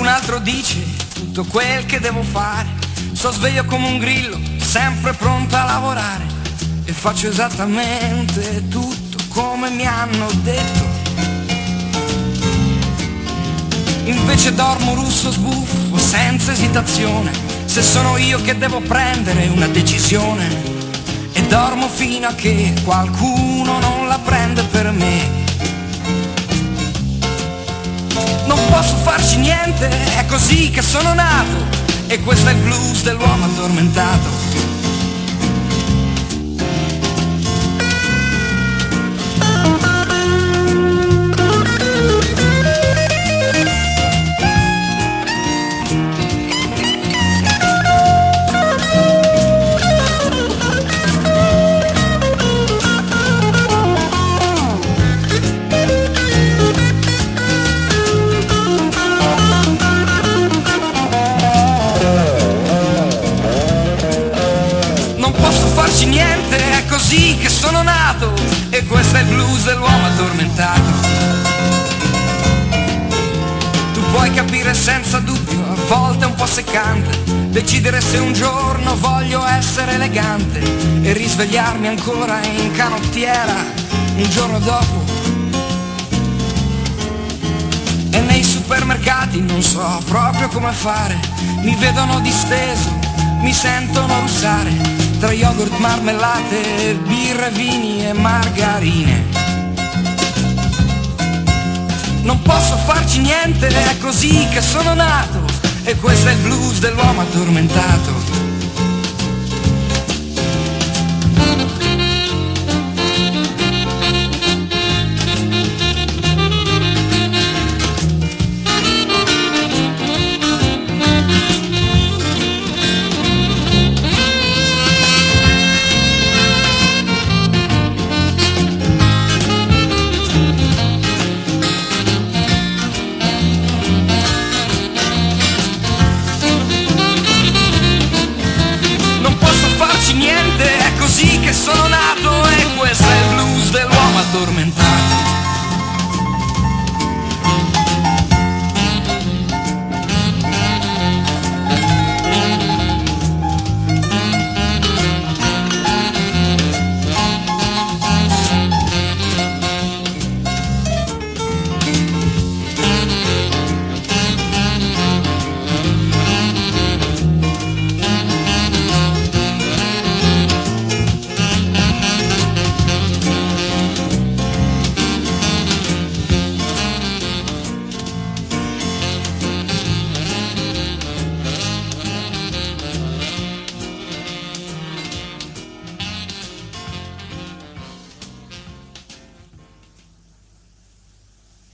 Qualcun altro dice tutto quel che devo fare. Sto sveglio come un grillo, sempre pronto a lavorare, e faccio esattamente tutto come mi hanno detto. Invece dormo russo sbuffo, senza esitazione, se sono io che devo prendere una decisione, e dormo fino a che qualcuno non la prende per me. Non posso farci niente, è così che sono nato, e questo è il blues dell'uomo addormentato. Niente, è così che sono nato, e questo è il blues dell'uomo addormentato. Tu puoi capire senza dubbio, a volte è un po' seccante decidere se un giorno voglio essere elegante e risvegliarmi ancora in canottiera un giorno dopo. E nei supermercati non so proprio come fare, mi vedono disteso, mi sentono russare tra yogurt, marmellate, birre, vini e margarine. Non posso farci niente, è così che sono nato, e questo è il blues dell'uomo addormentato.